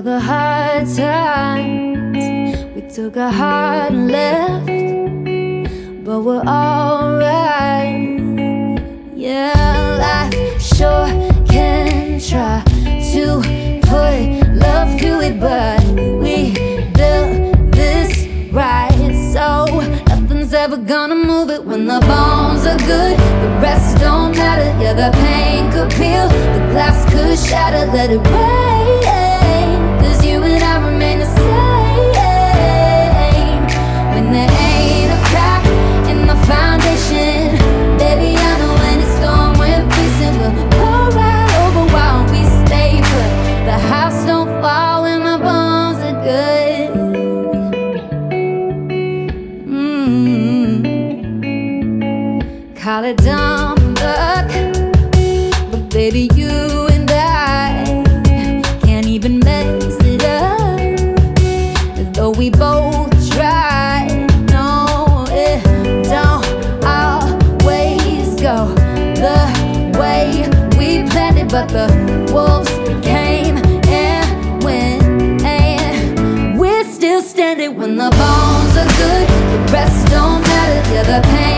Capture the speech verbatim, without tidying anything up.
the hard times, we took a hard left, but we're alright. Yeah, life sure can try to put love to it, but we built this right, so nothing's ever gonna move it. When the bones are good, the rest don't matter. Yeah, the pain could peel, the glass could shatter. Let it rain, cause you and I remain the same. When there ain't a crack in the foundation, baby, I know any storm we're facing will blow right over while we stay put. The house don't fall when the bones are good. Mm-hmm. Call it dumb luck, but baby, you and I can't even mess it up, though we both try. No, it don't always go the way we planned it, but the wolves came and went, and we're still standing. When the bones are good, the rest don't matter. Yeah, the pain